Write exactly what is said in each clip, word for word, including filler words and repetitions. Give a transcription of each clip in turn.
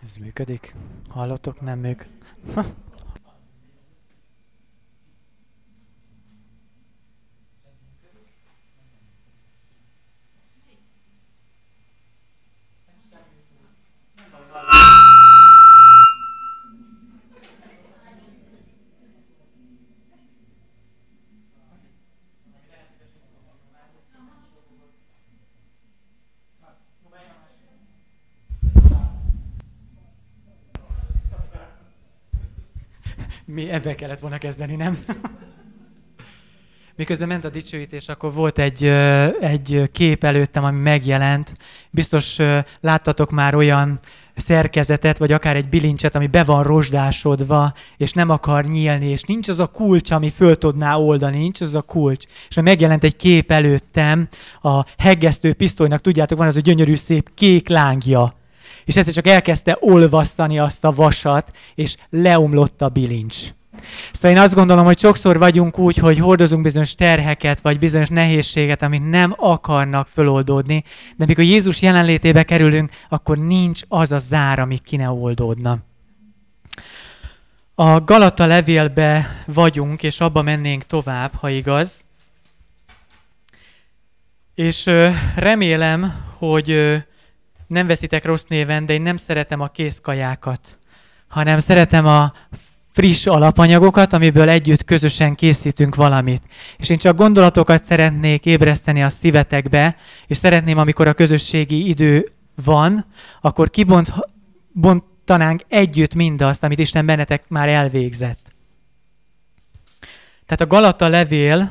Ez működik? Hallottok? Nem még? Mi ebben kellett volna kezdeni, nem? Miközben ment a dicsőítés, akkor volt egy, egy kép előttem, ami megjelent. Biztos láttatok már olyan szerkezetet, vagy akár egy bilincset, ami be van rozsdásodva, és nem akar nyílni, és nincs az a kulcs, ami föl tudná oldani, nincs az a kulcs. És megjelent egy kép előttem, a heggesztő pisztolynak, tudjátok, van az a gyönyörű szép kék lángja. És ezt csak elkezdte olvasztani azt a vasat, és leomlott a bilincs. Szóval én azt gondolom, hogy sokszor vagyunk úgy, hogy hordozunk bizonyos terheket, vagy bizonyos nehézséget, amit nem akarnak föloldódni, de mikor Jézus jelenlétébe kerülünk, akkor nincs az a zár, ami ki ne oldódna. A Galata levélbe vagyunk, és abba mennénk tovább, ha igaz. És remélem, hogy nem veszitek rossz néven, de én nem szeretem a kézkajákat, hanem szeretem a friss alapanyagokat, amiből együtt közösen készítünk valamit. És én csak gondolatokat szeretnék ébreszteni a szívetekbe, és szeretném, amikor a közösségi idő van, akkor kibontanánk együtt mindazt, amit Isten bennetek már elvégzett. Tehát a Galata levélbe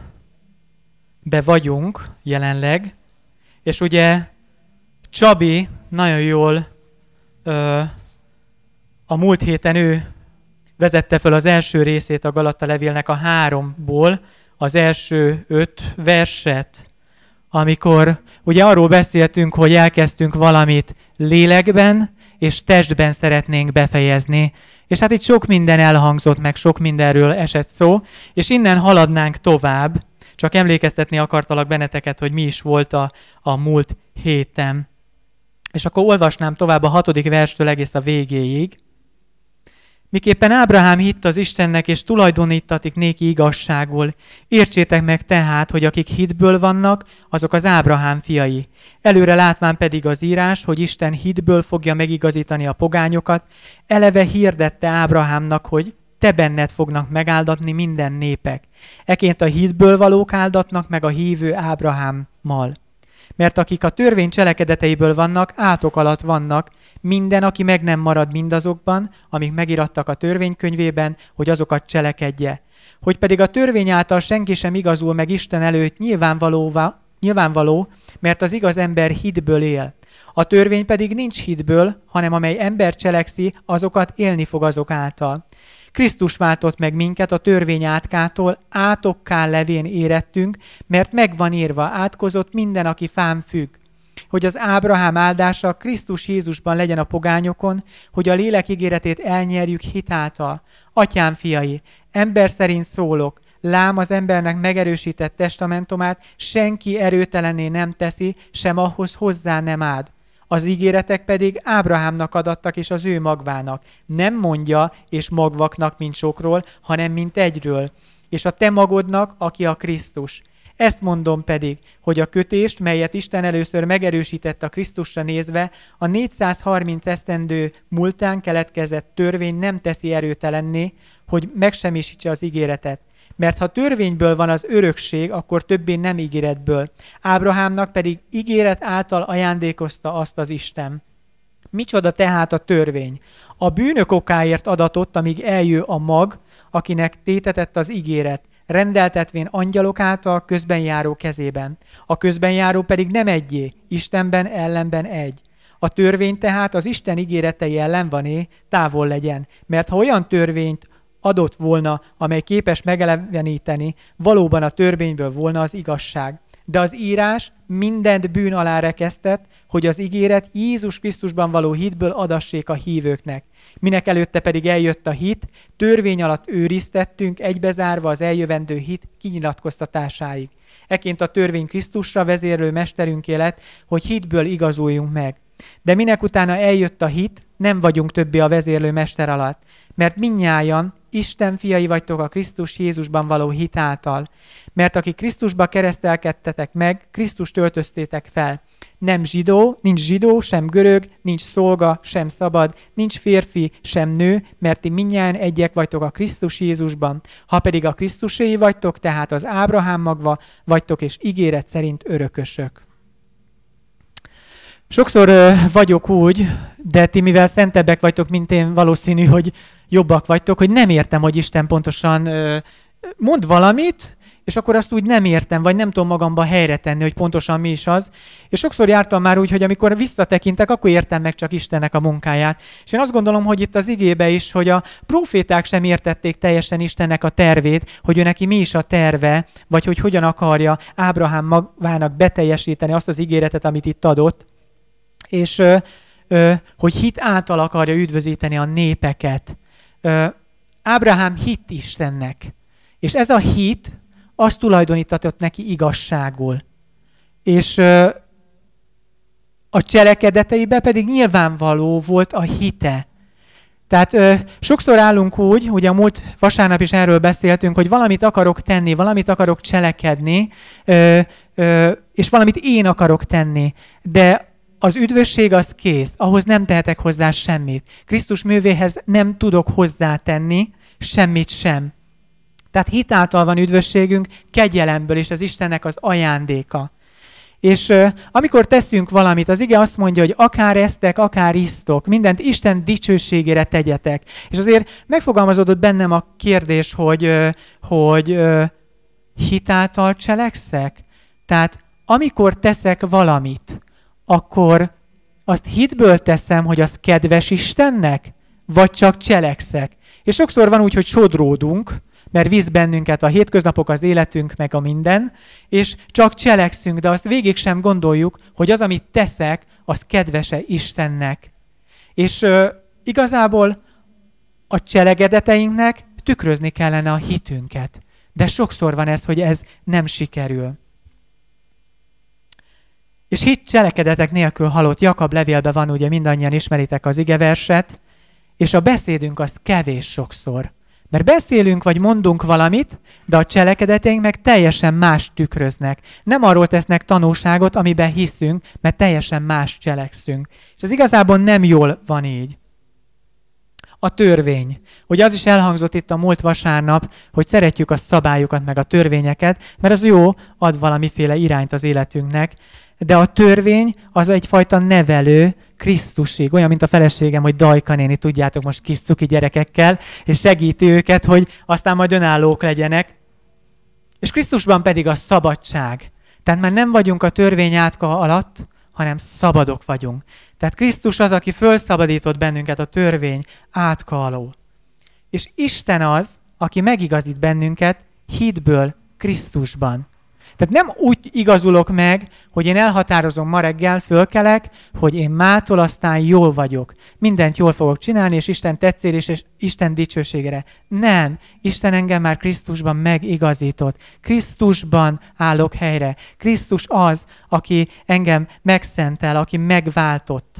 vagyunk jelenleg, és ugye Csabi nagyon jól ö, a múlt héten ő vezette fel az első részét a Galata levélnek a háromból, az első öt verset, amikor ugye arról beszéltünk, hogy elkezdtünk valamit lélekben és testben szeretnénk befejezni, és hát itt sok minden elhangzott, meg sok mindenről esett szó, és innen haladnánk tovább, csak emlékeztetni akartalak benneteket, hogy mi is volt a, a múlt héten. És akkor olvasnám tovább a hatodik verstől egész a végéig. Miképpen Ábrahám hitt az Istennek, és tulajdonítatik néki igazságul. Értsétek meg tehát, hogy akik hitből vannak, azok az Ábrahám fiai. Előre látván pedig az írás, hogy Isten hitből fogja megigazítani a pogányokat, eleve hirdette Ábrahámnak, hogy te benned fognak megáldatni minden népek. Eként a hitből valók áldatnak meg a hívő Ábrahámmal. Mert akik a törvény cselekedeteiből vannak, átok alatt vannak, minden, aki meg nem marad mindazokban, amik megirattak a törvénykönyvében, hogy azokat cselekedje. Hogy pedig a törvény által senki sem igazul meg Isten előtt nyilvánvalóvá, nyilvánvaló, mert az igaz ember hitből él. A törvény pedig nincs hitből, hanem amely ember cselekszi, azokat élni fog azok által. Krisztus váltott meg minket a törvény átkától, átokká levén érettünk, mert megvan írva, átkozott minden, aki fán függ. Hogy az Ábrahám áldása Krisztus Jézusban legyen a pogányokon, hogy a lélek ígéretét elnyerjük hitáltal. Atyám fiai, ember szerint szólok, lám az embernek megerősített testamentumát, senki erőtelenné nem teszi, sem ahhoz hozzá nem áld. Az ígéretek pedig Ábrahámnak adattak és az ő magvának. Nem mondja és magvaknak, mint sokról, hanem mint egyről. És a te magodnak, aki a Krisztus. Ezt mondom pedig, hogy a kötést, melyet Isten először megerősített a Krisztusra nézve, a négyszázharminc esztendő múltán keletkezett törvény nem teszi erőtelenné, hogy megsemmisítse az ígéretet. Mert ha törvényből van az örökség, akkor többé nem ígéretből. Ábrahámnak pedig ígéret által ajándékozta azt az Isten. Micsoda tehát a törvény? A bűnök okáért adatott, amíg eljő a mag, akinek tétetett az ígéret, rendeltetvén angyalok által közbenjáró kezében. A közbenjáró pedig nem egyé, Istenben ellenben egy. A törvény tehát az Isten ígéretei ellen vané, távol legyen, mert ha olyan törvényt adott volna, amely képes megeleveníteni, valóban a törvényből volna az igazság. De az írás mindent bűn alá rekesztett, hogy az ígéret Jézus Krisztusban való hitből adassék a hívőknek. Minek előtte pedig eljött a hit, törvény alatt őriztettünk, egybezárva az eljövendő hit kinyilatkoztatásáig. Eként a törvény Krisztusra vezérlő mesterünk élet, hogy hitből igazuljunk meg. De minek utána eljött a hit, nem vagyunk többé a vezérlő mester alatt, mert mindnyájan Isten fiai vagytok a Krisztus Jézusban való hit által. Mert aki Krisztusba keresztelkedtetek meg, Krisztust öltöztétek fel. Nem zsidó, nincs zsidó, sem görög, nincs szolga, sem szabad, nincs férfi, sem nő, mert ti mindnyájan egyek vagytok a Krisztus Jézusban. Ha pedig a Krisztuséi vagytok, tehát az Ábrahám magva vagytok, és ígéret szerint örökösök. Sokszor ö, vagyok úgy, de ti mivel szentebbek vagytok, mint én, valószínű, hogy jobbak vagytok, hogy nem értem, hogy Isten pontosan ö, mond valamit, és akkor azt úgy nem értem, vagy nem tudom magamba helyre tenni, hogy pontosan mi is az. És sokszor jártam már úgy, hogy amikor visszatekintek, akkor értem meg csak Istennek a munkáját. És én azt gondolom, hogy itt az igébe is, hogy a proféták sem értették teljesen Istennek a tervét, hogy ő neki mi is a terve, vagy hogy hogyan akarja Ábrahám magának beteljesíteni azt az ígéretet, amit itt adott. És ö, ö, hogy hit által akarja üdvözíteni a népeket. Ö, Ábrahám hitt Istennek. És ez a hit, azt tulajdonítatott neki igazságul. És ö, a cselekedeteibe pedig nyilvánvaló volt a hite. Tehát ö, sokszor állunk úgy, ugye a múlt vasárnap is erről beszéltünk, hogy valamit akarok tenni, valamit akarok cselekedni, ö, ö, és valamit én akarok tenni. De az üdvösség az kész, ahhoz nem tehetek hozzá semmit. Krisztus művéhez nem tudok hozzátenni semmit sem. Tehát hit által van üdvösségünk, kegyelemből, és az Istennek az ajándéka. És uh, amikor teszünk valamit, az ige azt mondja, hogy akár esztek, akár isztok, mindent Isten dicsőségére tegyetek. És azért megfogalmazódott bennem a kérdés, hogy, uh, hogy uh, hit által cselekszek? Tehát amikor teszek valamit, akkor azt hitből teszem, hogy az kedves Istennek, vagy csak cselekszek. És sokszor van úgy, hogy sodródunk, mert visz bennünket a hétköznapok, az életünk, meg a minden, és csak cselekszünk, de azt végig sem gondoljuk, hogy az, amit teszek, az kedvese Istennek. És uh, igazából a cselekedeteinknek tükrözni kellene a hitünket. De sokszor van ez, hogy ez nem sikerül. És hit cselekedetek nélkül halott. Jakab levélben van, ugye mindannyian ismeritek az igeverset, és a beszédünk az kevés sokszor. Mert beszélünk vagy mondunk valamit, de a cselekedeteink meg teljesen más tükröznek. Nem arról tesznek tanúságot, amiben hiszünk, mert teljesen más cselekszünk. És ez igazából nem jól van így. A törvény. Ugye az is elhangzott itt a múlt vasárnap, hogy szeretjük a szabályokat meg a törvényeket, mert az jó, ad valamiféle irányt az életünknek, de a törvény az egyfajta nevelő Krisztusig, olyan, mint a feleségem, hogy Dajka néni, tudjátok, most kis cuki gyerekekkel, és segíti őket, hogy aztán majd önállók legyenek. És Krisztusban pedig a szabadság. Tehát már nem vagyunk a törvény átka alatt, hanem szabadok vagyunk. Tehát Krisztus az, aki fölszabadított bennünket a törvény átka alól. És Isten az, aki megigazít bennünket hitből Krisztusban. Tehát nem úgy igazulok meg, hogy én elhatározom ma reggel, fölkelek, hogy én mától aztán jól vagyok. Mindent jól fogok csinálni, és Isten tetszére és Isten dicsőségére. Nem. Isten engem már Krisztusban megigazított. Krisztusban állok helyre. Krisztus az, aki engem megszentel, aki megváltott.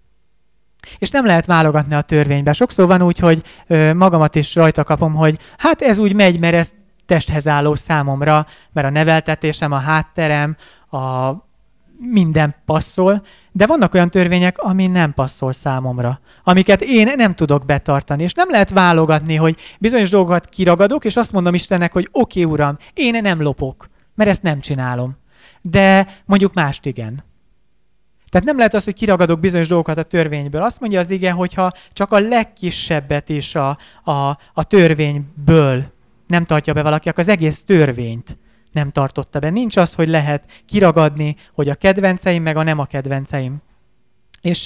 És nem lehet válogatni a törvénybe. Sokszor van úgy, hogy ö, magamat is rajta kapom, hogy hát ez úgy megy, mert ezt testhez álló számomra, mert a neveltetésem, a hátterem, a minden passzol, de vannak olyan törvények, ami nem passzol számomra, amiket én nem tudok betartani, és nem lehet válogatni, hogy bizonyos dolgokat kiragadok, és azt mondom Istennek, hogy oké, okay, Uram, én nem lopok, mert ezt nem csinálom, de mondjuk mást igen. Tehát nem lehet az, hogy kiragadok bizonyos dolgokat a törvényből. Azt mondja az ige, hogyha csak a legkisebbet is a, a, a törvényből nem tartja be valaki, akkor az egész törvényt nem tartotta be. Nincs az, hogy lehet kiragadni, hogy a kedvenceim, meg a nem a kedvenceim. És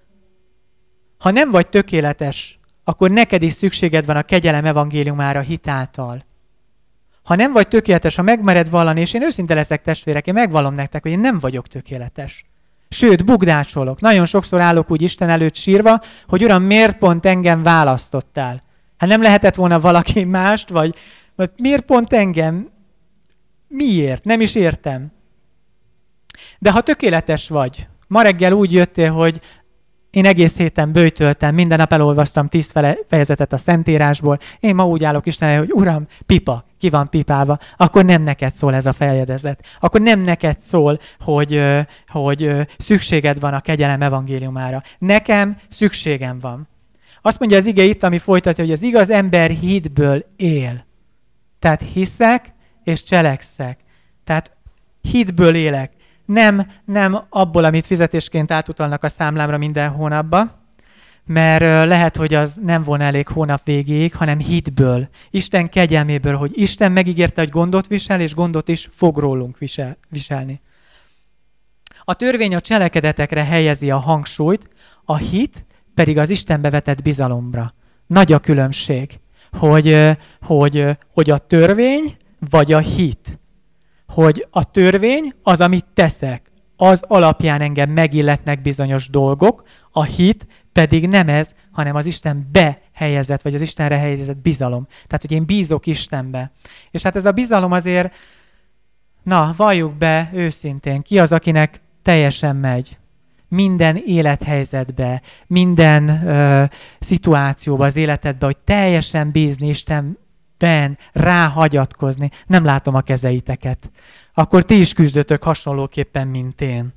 ha nem vagy tökéletes, akkor neked is szükséged van a kegyelem evangéliumára hitáltal. Ha nem vagy tökéletes, ha megmered vallani, és én őszinte leszek testvérek, én megvallom nektek, hogy én nem vagyok tökéletes. Sőt, bugdácsolok. Nagyon sokszor állok úgy Isten előtt sírva, hogy Uram, miért pont engem választottál? Hát nem lehetett volna valaki mást, vagy, vagy miért pont engem? Miért? Nem is értem. De ha tökéletes vagy, ma reggel úgy jöttél, hogy Én egész héten böjtöltem, minden nap elolvastam tíz fejezetet a Szentírásból. Én ma úgy állok Istenre, hogy Uram, pipa, ki van pipálva, akkor nem neked szól ez a fejezet. Akkor nem neked szól, hogy, hogy szükséged van a kegyelem evangéliumára. Nekem szükségem van. Azt mondja az ige itt, ami folytatja, hogy az igaz ember hitből él. Tehát hiszek és cselekszek. Tehát hitből élek. Nem, nem abból, amit fizetésként átutalnak a számlámra minden hónapban, mert lehet, hogy az nem volna elég hónap végéig, hanem hitből, Isten kegyelméből, hogy Isten megígérte, hogy gondot visel, és gondot is fog rólunk visel, viselni. A törvény a cselekedetekre helyezi a hangsúlyt, a hit pedig az Istenbe vetett bizalomra. Nagy a különbség, hogy, hogy, hogy a törvény vagy a hit. Hogy a törvény az, amit teszek, az alapján engem megilletnek bizonyos dolgok, a hit pedig nem ez, hanem az Istenbe helyezett, vagy az Istenre helyezett bizalom. Tehát, hogy én bízok Istenbe. És hát ez a bizalom azért, na, valljuk be őszintén, ki az, akinek teljesen megy. Minden élethelyzetbe, minden ö, szituációba az életedbe, hogy teljesen bízni Istenben, ráhagyatkozni. Nem látom a kezeiteket. Akkor ti is küzdötök hasonlóképpen, mint én.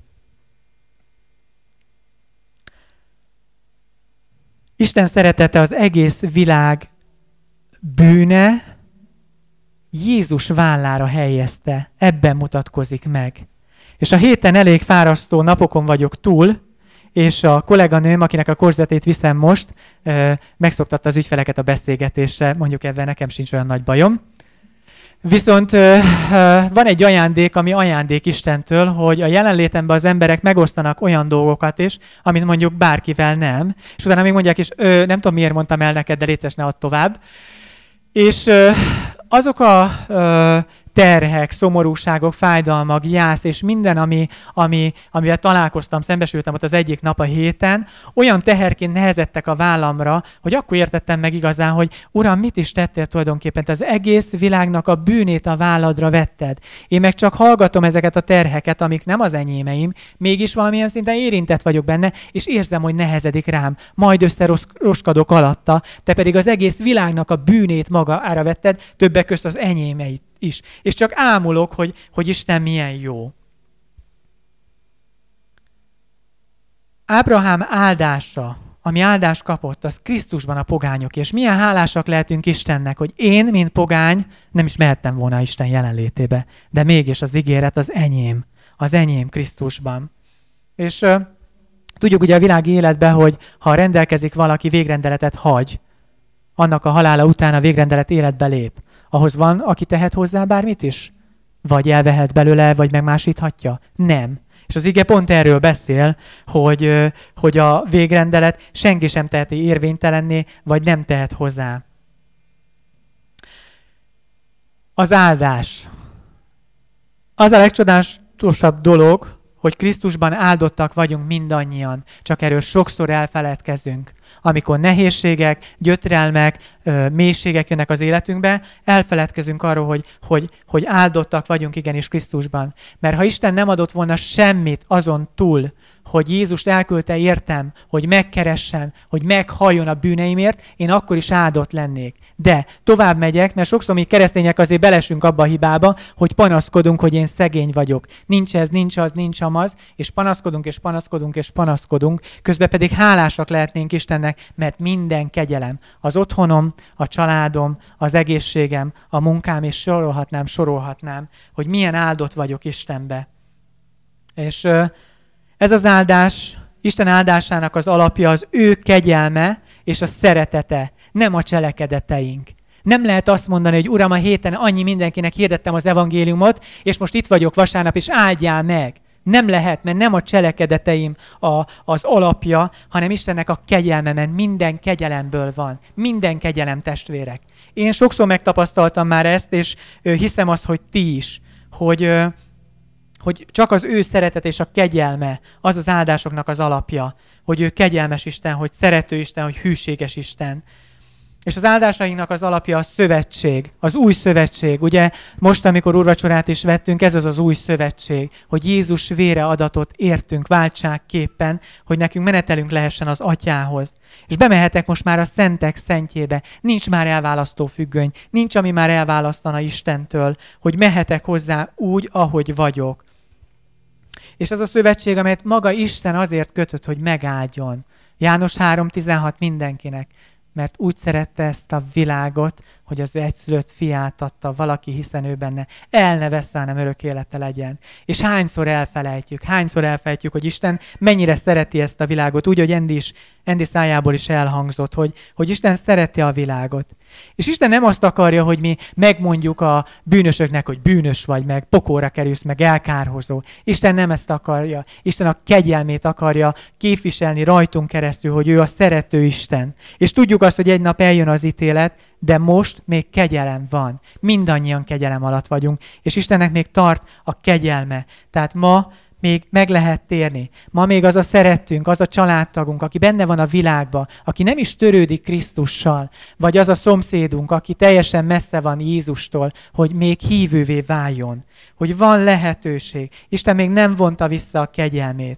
Isten szeretete az egész világ bűne Jézus vállára helyezte. Ebben mutatkozik meg. És a héten elég fárasztó napokon vagyok túl, és a kolléganőm, akinek a korzetét viszem most, megszoktatta az ügyfeleket a beszélgetésre, mondjuk ebben nekem sincs olyan nagy bajom. Viszont van egy ajándék, ami ajándék Istentől, hogy a jelenlétemben az emberek megosztanak olyan dolgokat is, amit mondjuk bárkivel nem. És utána még mondják is, nem tudom miért mondtam el neked, de légy szíves, ne add tovább. És azok a terhek, szomorúságok, fájdalmak, gyász és minden, ami, ami, amivel találkoztam, szembesültem ott az egyik nap a héten, olyan teherként nehezettek a vállamra, hogy akkor értettem meg igazán, hogy Uram, mit is tettél tulajdonképpen? Te az egész világnak a bűnét a válladra vetted. Én meg csak hallgatom ezeket a terheket, amik nem az enyémeim, mégis valamilyen szinten érintett vagyok benne, és érzem, hogy nehezedik rám. Majd összeroskadok alatta, te pedig az egész világnak a bűnét magára vetted, többek közt az enyémeit is. És csak ámulok, hogy, hogy Isten milyen jó. Ábrahám áldása, ami áldást kapott, az Krisztusban a pogányok. És milyen hálásak lehetünk Istennek, hogy én, mint pogány, nem is mehettem volna Isten jelenlétébe. De mégis az ígéret az enyém. Az enyém Krisztusban. És uh, tudjuk ugye a világi életben, hogy ha rendelkezik valaki, végrendeletet hagy, annak a halála után a végrendelet életbe lép. Ahhoz van, aki tehet hozzá bármit is? Vagy elvehet belőle, vagy megmásíthatja? Nem. És az ige pont erről beszél, hogy, hogy a végrendelet senki sem teheti érvénytelenné, vagy nem tehet hozzá. Az áldás. Az a legcsodálatosabb dolog, hogy Krisztusban áldottak vagyunk mindannyian, csak erről sokszor elfeledkezünk. Amikor nehézségek, gyötrelmek, mélységek jönnek az életünkbe, elfeledkezünk arról, hogy, hogy, hogy áldottak vagyunk igenis Krisztusban. Mert ha Isten nem adott volna semmit azon túl, hogy Jézust elküldte értem, hogy megkeressen, hogy meghalljon a bűneimért, én akkor is áldott lennék. De tovább megyek, mert sokszor mi keresztények azért belesünk abba a hibába, hogy panaszkodunk, hogy én szegény vagyok. Nincs ez, nincs az, nincs amaz, és panaszkodunk, és panaszkodunk, és panaszkodunk, közben pedig hálásak lehetnénk Istennek, mert minden kegyelem. Az otthonom, a családom, az egészségem, a munkám, és sorolhatnám, sorolhatnám, hogy milyen áldott vagyok Istenbe. És ez az áldás, Isten áldásának az alapja az ő kegyelme és a szeretete, nem a cselekedeteink. Nem lehet azt mondani, hogy Uram, a héten annyi mindenkinek hirdettem az evangéliumot, és most itt vagyok vasárnap, és áldjál meg. Nem lehet, mert nem a cselekedeteim a, az alapja, hanem Istennek a kegyelme, mert minden kegyelemből van. Minden kegyelem, testvérek. Én sokszor megtapasztaltam már ezt, és hiszem azt, hogy ti is, hogy... hogy csak az ő szeretet és a kegyelme az az áldásoknak az alapja, hogy ő kegyelmes Isten, hogy szerető Isten, hogy hűséges Isten. És az áldásainknak az alapja a szövetség, az új szövetség. Ugye most, amikor úrvacsorát is vettünk, ez az az új szövetség, hogy Jézus vére adatot értünk váltságképpen, hogy nekünk menetelünk lehessen az Atyához. És bemehetek most már a szentek szentjébe. Nincs már elválasztó függöny, nincs, ami már elválasztana Istentől, hogy mehetek hozzá úgy, ahogy vagyok. És az a szövetség, amelyet maga Isten azért kötött, hogy megáldjon. János három tizenhat mindenkinek. Mert úgy szerette ezt a világot, hogy az ő egyszülött fiát adta, valaki hiszen ő benne el ne vessze, hanem örök élete legyen. És hányszor elfelejtjük, hányszor elfelejtjük, hogy Isten mennyire szereti ezt a világot, úgy, hogy Endi, is, Endi szájából is elhangzott, hogy, hogy Isten szereti a világot. És Isten nem azt akarja, hogy mi megmondjuk a bűnösöknek, hogy bűnös vagy, meg pokolra kerülsz, meg elkárhozó. Isten nem ezt akarja. Isten a kegyelmét akarja képviselni rajtunk keresztül, hogy ő a szerető Isten. És tudjuk azt, hogy egy nap eljön az ítélet, de most még kegyelem van. Mindannyian kegyelem alatt vagyunk, és Istennek még tart a kegyelme. Tehát ma még meg lehet térni. Ma még az a szerettünk, az a családtagunk, aki benne van a világban, aki nem is törődik Krisztussal, vagy az a szomszédunk, aki teljesen messze van Jézustól, hogy még hívővé váljon. Hogy van lehetőség. Isten még nem vonta vissza a kegyelmét.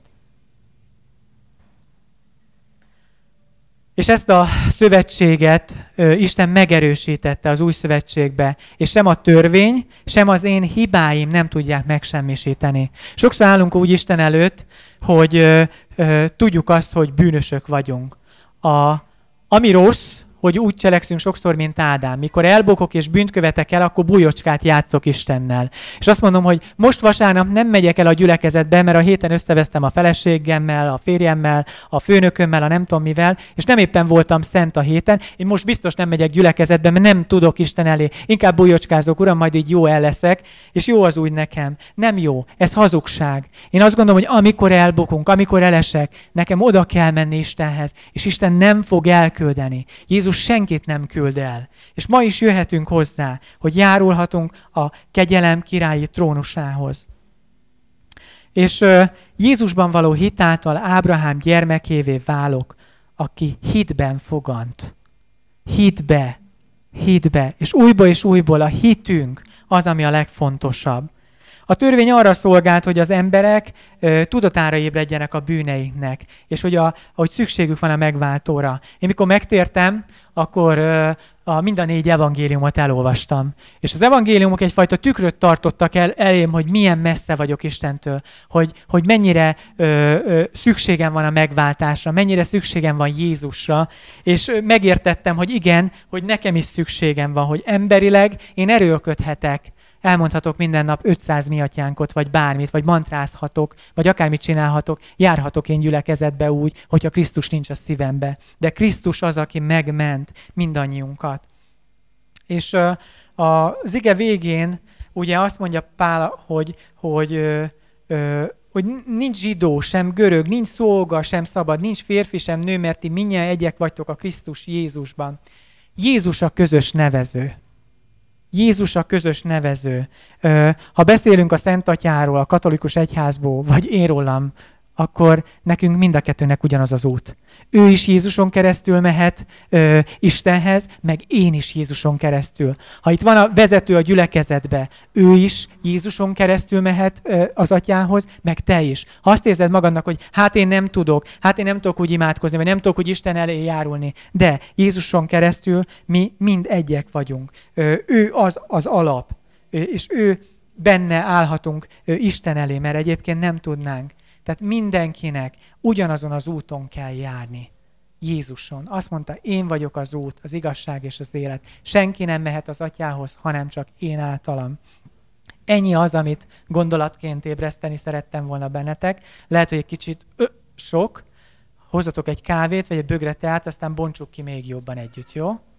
És ezt a szövetséget ö, Isten megerősítette az új szövetségbe, és sem a törvény, sem az én hibáim nem tudják megsemmisíteni. Sokszor állunk úgy Isten előtt, hogy ö, ö, tudjuk azt, hogy bűnösök vagyunk. A, ami rossz, hogy úgy cselekszünk sokszor, mint Ádám. Mikor elbukok és bűnt követek el, akkor bújocskát játszok Istennel. És azt mondom, hogy most vasárnap nem megyek el a gyülekezetbe, mert a héten összevesztem a feleségemmel, a férjemmel, a főnökömmel, a nem tudom mivel, és nem éppen voltam szent a héten. Én most biztos nem megyek gyülekezetbe, mert nem tudok Isten elé. Inkább bújocskázok, Uram, majd így jó el leszek, és jó az úgy nekem. Nem jó. Ez hazugság. Én azt gondolom, hogy amikor elbukunk, amikor elesek, nekem oda kell menni Istenhez, és Isten nem fog elküldeni. Jézus senkit nem küld el. És ma is jöhetünk hozzá, hogy járulhatunk a kegyelem királyi trónusához. És uh, Jézusban való hit által Ábrahám gyermekévé válok, aki hitben fogant. Hitbe, hitbe. És újból és újból a hitünk az, ami a legfontosabb. A törvény arra szolgált, hogy az emberek ö, tudatára ébredjenek a bűneiknek, és hogy, a, hogy szükségük van a megváltóra. Én mikor megtértem, akkor ö, a, mind a négy evangéliumot elolvastam. És az evangéliumok egyfajta tükröt tartottak el elém, hogy milyen messze vagyok Istentől, hogy, hogy mennyire ö, ö, szükségem van a megváltásra, mennyire szükségem van Jézusra, és ö, megértettem, hogy igen, hogy nekem is szükségem van, hogy emberileg én erőlködhetek. Elmondhatok minden nap ötszáz mi atyánkot, vagy bármit, vagy mantrázhatok, vagy akármit csinálhatok, járhatok én gyülekezetbe úgy, hogyha Krisztus nincs a szívembe. De Krisztus az, aki megment mindannyiunkat. És uh, az ige végén ugye azt mondja Pál, hogy, hogy, uh, uh, hogy nincs zsidó, sem görög, nincs szolga, sem szabad, nincs férfi, sem nő, mert ti mindnyájan egyek vagytok a Krisztus Jézusban. Jézus a közös nevező. Jézus a közös nevező. Ha beszélünk a Szent Atyáról, a katolikus egyházból, vagy én rólam, akkor nekünk mind a kettőnek ugyanaz az út. Ő is Jézuson keresztül mehet ö, Istenhez, meg én is Jézuson keresztül. Ha itt van a vezető a gyülekezetbe, ő is Jézuson keresztül mehet ö, az Atyához, meg te is. Ha azt érzed magadnak, hogy hát én nem tudok, hát én nem tudok úgy imádkozni, vagy nem tudok úgy Isten elé járulni, de Jézuson keresztül mi mind egyek vagyunk. Ö, ő az az alap, ö, és ő benne állhatunk ö, Isten elé, mert egyébként nem tudnánk. Tehát mindenkinek ugyanazon az úton kell járni. Jézuson. Azt mondta, én vagyok az út, az igazság és az élet. Senki nem mehet az Atyához, hanem csak én általam. Ennyi az, amit gondolatként ébreszteni szerettem volna bennetek. Lehet, hogy egy kicsit ö, sok. Hozzatok egy kávét, vagy egy bögre teát, aztán bontsuk ki még jobban együtt, jó?